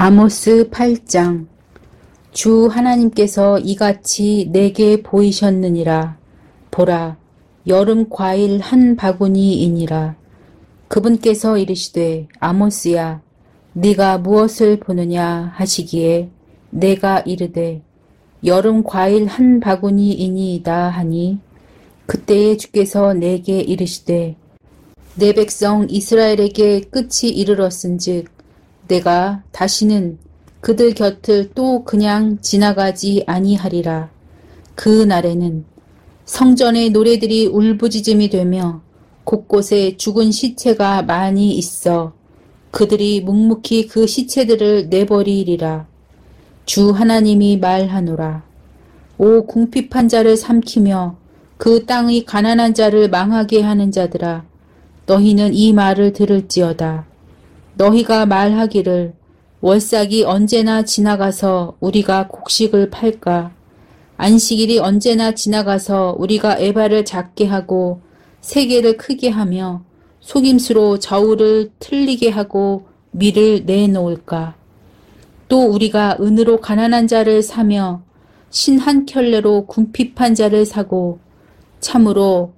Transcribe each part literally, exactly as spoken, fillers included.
아모스 팔 장. 주 하나님께서 이같이 내게 보이셨느니라. 보라, 여름 과일 한 바구니이니라. 그분께서 이르시되 아모스야, 네가 무엇을 보느냐 하시기에 내가 이르되 여름 과일 한 바구니이니이다 하니, 그때에 주께서 내게 이르시되 내 백성 이스라엘에게 끝이 이르렀은즉 내가 다시는 그들 곁을 또 그냥 지나가지 아니하리라. 그 날에는 성전의 노래들이 울부짖음이 되며 곳곳에 죽은 시체가 많이 있어 그들이 묵묵히 그 시체들을 내버리리라. 주 하나님이 말하노라. 오 궁핍한 자를 삼키며 그 땅의 가난한 자를 망하게 하는 자들아, 너희는 이 말을 들을지어다. 너희가 말하기를 월삭이 언제나 지나가서 우리가 곡식을 팔까? 안식일이 언제나 지나가서 우리가 에바를 작게 하고 세계를 크게 하며 속임수로 저울을 틀리게 하고 밀을 내놓을까? 또 우리가 은으로 가난한 자를 사며 신 한 켤레로 궁핍한 자를 사고 참으로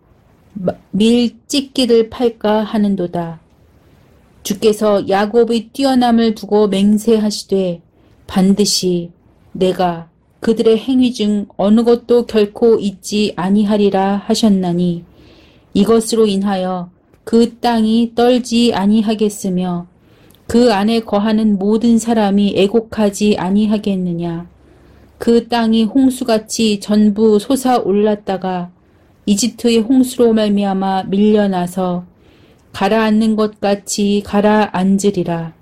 밀 찢기를 팔까 하는도다. 주께서 야곱의 뛰어남을 두고 맹세하시되 반드시 내가 그들의 행위 중 어느 것도 결코 잊지 아니하리라 하셨나니, 이것으로 인하여 그 땅이 떨지 아니하겠으며 그 안에 거하는 모든 사람이 애곡하지 아니하겠느냐. 그 땅이 홍수같이 전부 솟아올랐다가 이집트의 홍수로 말미암아 밀려나서 가라앉는 것 같이 가라앉으리라.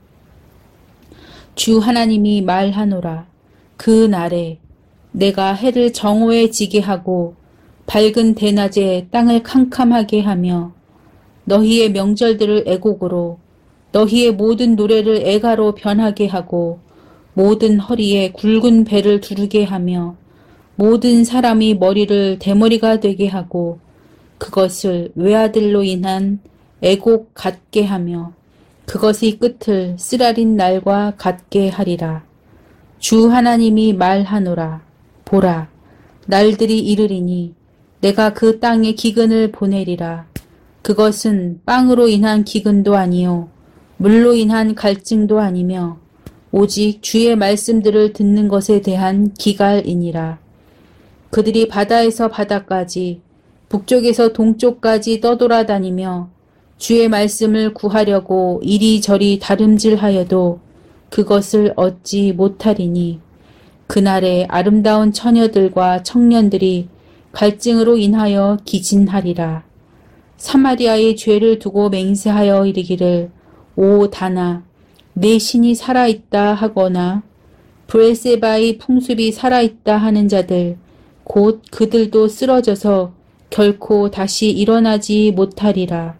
주 하나님이 말하노라. 그 날에 내가 해를 정오에 지게 하고 밝은 대낮에 땅을 캄캄하게 하며 너희의 명절들을 애곡으로 너희의 모든 노래를 애가로 변하게 하고 모든 허리에 굵은 배를 두르게 하며 모든 사람이 머리를 대머리가 되게 하고 그것을 외아들로 인한 애곡 같게 하며 그것의 끝을 쓰라린 날과 같게 하리라. 주 하나님이 말하노라. 보라, 날들이 이르리니 내가 그 땅에 기근을 보내리라. 그것은 빵으로 인한 기근도 아니요 물로 인한 갈증도 아니며 오직 주의 말씀들을 듣는 것에 대한 기갈이니라. 그들이 바다에서 바다까지 북쪽에서 동쪽까지 떠돌아다니며 주의 말씀을 구하려고 이리저리 다름질하여도 그것을 얻지 못하리니, 그날에 아름다운 처녀들과 청년들이 갈증으로 인하여 기진하리라. 사마리아의 죄를 두고 맹세하여 이르기를 오 다나 내 신이 살아있다 하거나 브엘세바의 풍습이 살아있다 하는 자들 곧 그들도 쓰러져서 결코 다시 일어나지 못하리라.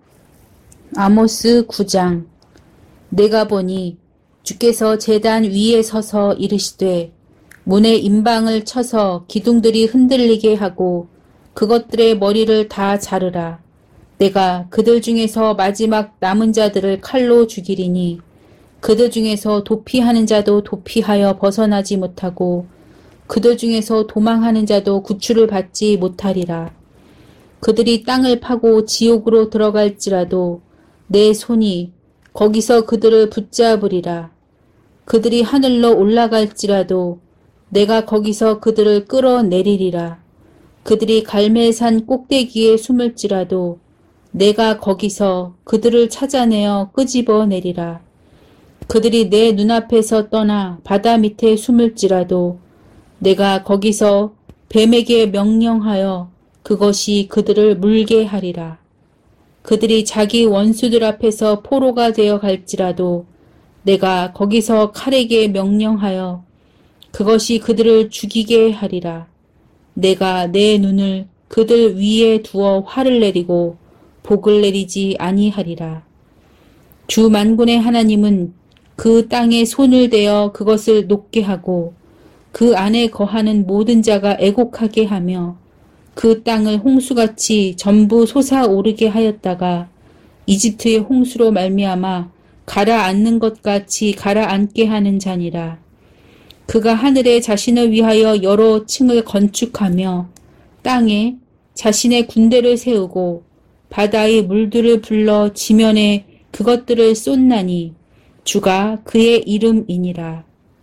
아모스 구 장. 내가 보니 주께서 제단 위에 서서 이르시되 문에 임방을 쳐서 기둥들이 흔들리게 하고 그것들의 머리를 다 자르라. 내가 그들 중에서 마지막 남은 자들을 칼로 죽이리니 그들 중에서 도피하는 자도 도피하여 벗어나지 못하고 그들 중에서 도망하는 자도 구출을 받지 못하리라. 그들이 땅을 파고 지옥으로 들어갈지라도 내 손이 거기서 그들을 붙잡으리라. 그들이 하늘로 올라갈지라도 내가 거기서 그들을 끌어내리리라. 그들이 갈멜산 꼭대기에 숨을지라도 내가 거기서 그들을 찾아내어 끄집어내리라. 그들이 내 눈앞에서 떠나 바다 밑에 숨을지라도 내가 거기서 뱀에게 명령하여 그것이 그들을 물게 하리라. 그들이 자기 원수들 앞에서 포로가 되어 갈지라도 내가 거기서 칼에게 명령하여 그것이 그들을 죽이게 하리라. 내가 내 눈을 그들 위에 두어 화를 내리고 복을 내리지 아니하리라. 주 만군의 하나님은 그 땅에 손을 대어 그것을 녹게 하고 그 안에 거하는 모든 자가 애곡하게 하며 그 땅을 홍수같이 전부 솟아오르게 하였다가 이집트의 홍수로 말미암아 가라앉는 것 같이 가라앉게 하는 자니라. 그가 하늘에 자신을 위하여 여러 층을 건축하며 땅에 자신의 군대를 세우고 바다의 물들을 불러 지면에 그것들을 쏟나니 주가 그의 이름이니라.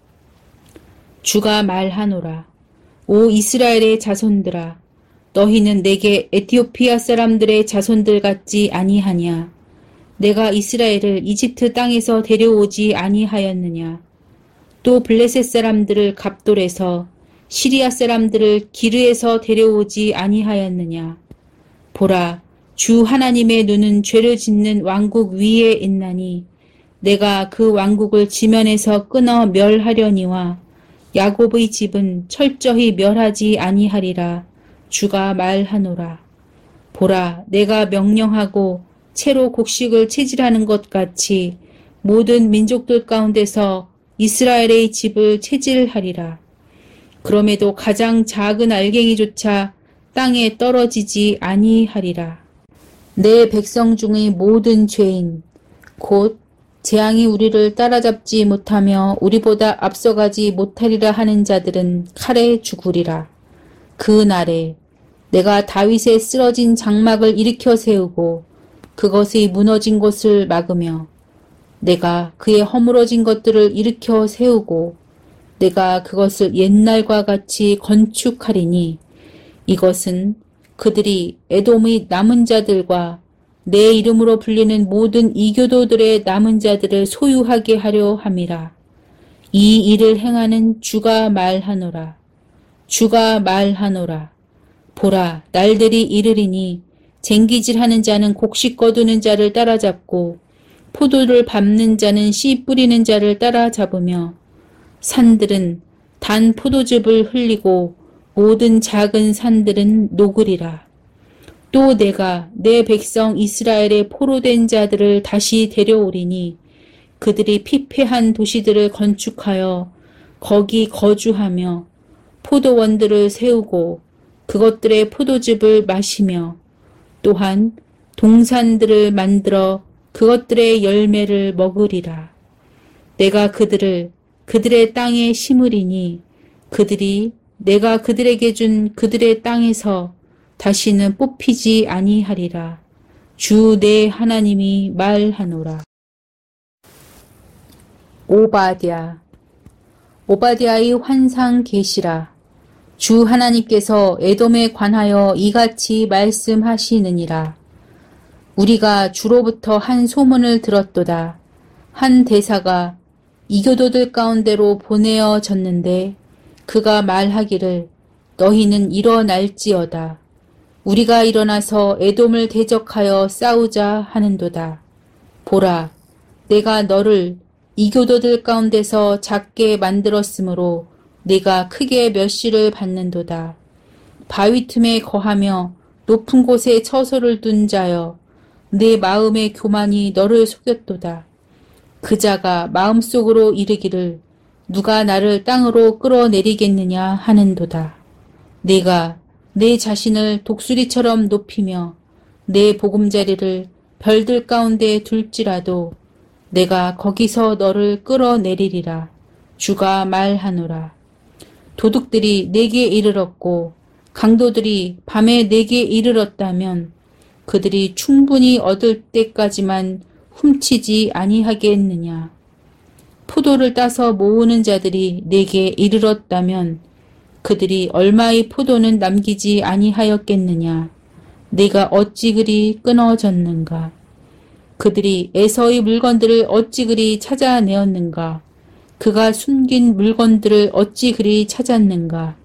주가 말하노라. 오 이스라엘의 자손들아, 너희는 내게 에티오피아 사람들의 자손들 같지 아니하냐. 내가 이스라엘을 이집트 땅에서 데려오지 아니하였느냐. 또 블레셋 사람들을 갑돌에서, 시리아 사람들을 기르에서 데려오지 아니하였느냐. 보라, 주 하나님의 눈은 죄를 짓는 왕국 위에 있나니 내가 그 왕국을 지면에서 끊어 멸하려니와 야곱의 집은 철저히 멸하지 아니하리라. 주가 말하노라. 보라, 내가 명령하고 채로 곡식을 채질하는 것 같이 모든 민족들 가운데서 이스라엘의 집을 채질하리라. 그럼에도 가장 작은 알갱이조차 땅에 떨어지지 아니하리라. 내 백성 중의 모든 죄인, 곧 재앙이 우리를 따라잡지 못하며 우리보다 앞서가지 못하리라 하는 자들은 칼에 죽으리라. 그 날에 내가 다윗의 쓰러진 장막을 일으켜 세우고 그것의 무너진 곳을 막으며 내가 그의 허물어진 것들을 일으켜 세우고 내가 그것을 옛날과 같이 건축하리니 이것은 그들이 에돔의 남은 자들과 내 이름으로 불리는 모든 이교도들의 남은 자들을 소유하게 하려 함이라. 이 일을 행하는 주가 말하노라. 주가 말하노라. 보라, 날들이 이르리니 쟁기질하는 자는 곡식 거두는 자를 따라잡고 포도를 밟는 자는 씨 뿌리는 자를 따라잡으며 산들은 단 포도즙을 흘리고 모든 작은 산들은 녹으리라. 또 내가 내 백성 이스라엘의 포로된 자들을 다시 데려오리니 그들이 피폐한 도시들을 건축하여 거기 거주하며 포도원들을 세우고 그것들의 포도즙을 마시며 또한 동산들을 만들어 그것들의 열매를 먹으리라. 내가 그들을 그들의 땅에 심으리니 그들이 내가 그들에게 준 그들의 땅에서 다시는 뽑히지 아니하리라. 주 내 하나님이 말하노라. 오바댜. 오바댜의 환상 계시라. 주 하나님께서 에돔에 관하여 이같이 말씀하시느니라. 우리가 주로부터 한 소문을 들었도다. 한 대사가 이교도들 가운데로 보내어졌는데 그가 말하기를 너희는 일어날지어다. 우리가 일어나서 에돔을 대적하여 싸우자 하는도다. 보라, 내가 너를 이교도들 가운데서 작게 만들었으므로 네가 크게 멸시를 받는도다. 바위 틈에 거하며 높은 곳에 처소를 둔 자여, 내 마음의 교만이 너를 속였도다. 그 자가 마음속으로 이르기를 누가 나를 땅으로 끌어내리겠느냐 하는도다. 내가 내 자신을 독수리처럼 높이며 내 보금자리를 별들 가운데 둘지라도 내가 거기서 너를 끌어내리리라. 주가 말하노라. 도둑들이 내게 이르렀고 강도들이 밤에 내게 이르렀다면 그들이 충분히 얻을 때까지만 훔치지 아니하겠느냐. 포도를 따서 모으는 자들이 내게 이르렀다면 그들이 얼마의 포도는 남기지 아니하였겠느냐. 내가 어찌 그리 끊어졌는가. 그들이 에서의 물건들을 어찌 그리 찾아내었는가. 그가 숨긴 물건들을 어찌 그리 찾았는가.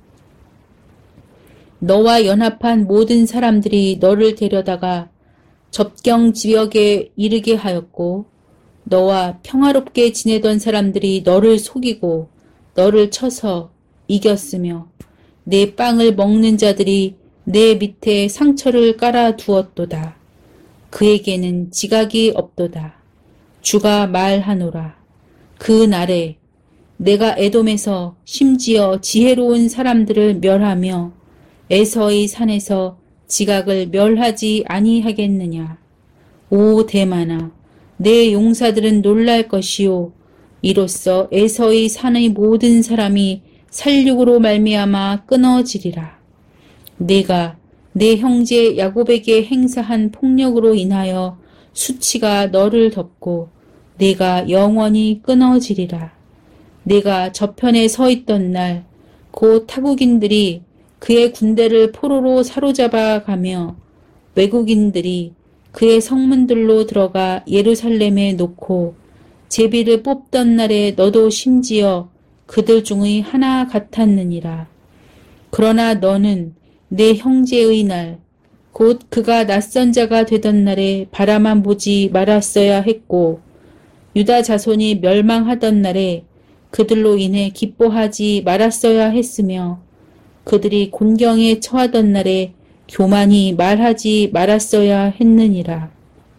너와 연합한 모든 사람들이 너를 데려다가 접경 지역에 이르게 하였고 너와 평화롭게 지내던 사람들이 너를 속이고 너를 쳐서 이겼으며 내 빵을 먹는 자들이 내 밑에 상처를 깔아 두었도다. 그에게는 지각이 없도다. 주가 말하노라. 그 날에 내가 에돔에서 심지어 지혜로운 사람들을 멸하며 에서의 산에서 지각을 멸하지 아니하겠느냐. 오 대만아, 내 용사들은 놀랄 것이요 이로써 에서의 산의 모든 사람이 살육으로 말미암아 끊어지리라. 내가 내 형제 야곱에게 행사한 폭력으로 인하여 수치가 너를 덮고 내가 영원히 끊어지리라. 내가 저편에 서 있던 날 곧 타국인들이 그의 군대를 포로로 사로잡아 가며 외국인들이 그의 성문들로 들어가 예루살렘에 놓고 제비를 뽑던 날에 너도 심지어 그들 중의 하나 같았느니라. 그러나 너는 내 형제의 날 곧 그가 낯선 자가 되던 날에 바라만 보지 말았어야 했고 유다 자손이 멸망하던 날에 그들로 인해 기뻐하지 말았어야 했으며 그들이 곤경에 처하던 날에 교만히 말하지 말았어야 했느니라.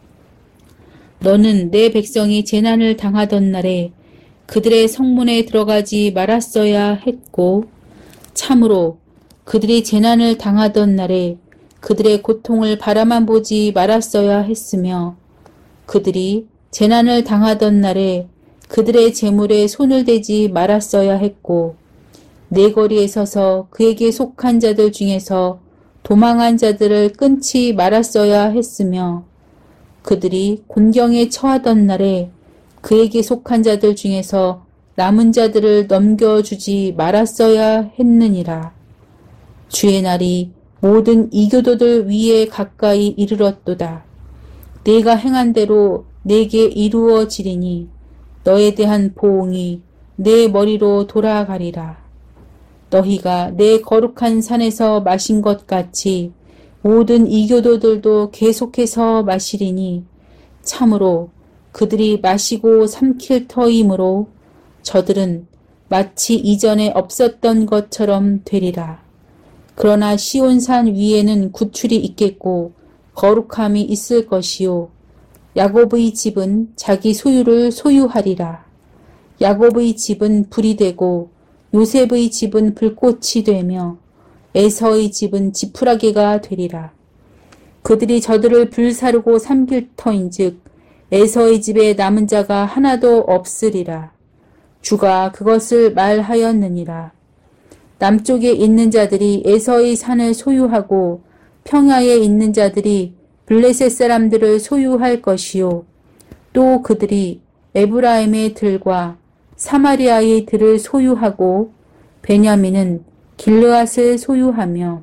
너는 내 백성이 재난을 당하던 날에 그들의 성문에 들어가지 말았어야 했고 참으로 그들이 재난을 당하던 날에 그들의 고통을 바라만 보지 말았어야 했으며 그들이 재난을 당하던 날에 그들의 재물에 손을 대지 말았어야 했고 내 거리에 서서 그에게 속한 자들 중에서 도망한 자들을 끊지 말았어야 했으며 그들이 곤경에 처하던 날에 그에게 속한 자들 중에서 남은 자들을 넘겨주지 말았어야 했느니라. 주의 날이 모든 이교도들 위에 가까이 이르렀도다. 내가 행한 대로 내게 이루어지리니 너에 대한 보응이 내 머리로 돌아가리라. 너희가 내 거룩한 산에서 마신 것 같이 모든 이교도들도 계속해서 마시리니 참으로 그들이 마시고 삼킬 터이므로 저들은 마치 이전에 없었던 것처럼 되리라. 그러나 시온산 위에는 구출이 있겠고 거룩함이 있을 것이요 야곱의 집은 자기 소유를 소유하리라. 야곱의 집은 불이 되고 요셉의 집은 불꽃이 되며 에서의 집은 지푸라기가 되리라. 그들이 저들을 불사르고 삼킬 터인즉 에서의 집에 남은 자가 하나도 없으리라. 주가 그것을 말하였느니라. 남쪽에 있는 자들이 에서의 산을 소유하고 평야에 있는 자들이 블레셋 사람들을 소유할 것이요 또 그들이 에브라임의 들과 사마리아의 들을 소유하고 베냐민은 길르앗을 소유하며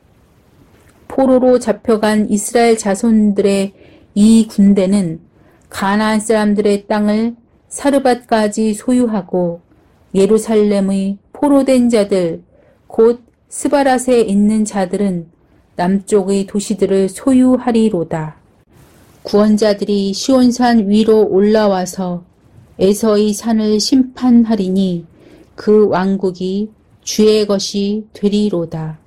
포로로 잡혀간 이스라엘 자손들의 이 군대는 가나안 사람들의 땅을 사르밧까지 소유하고 예루살렘의 포로된 자들 곧 스바랏에 있는 자들은 남쪽의 도시들을 소유하리로다. 구원자들이 시온산 위로 올라와서 에서의 산을 심판하리니 그 왕국이 주의 것이 되리로다.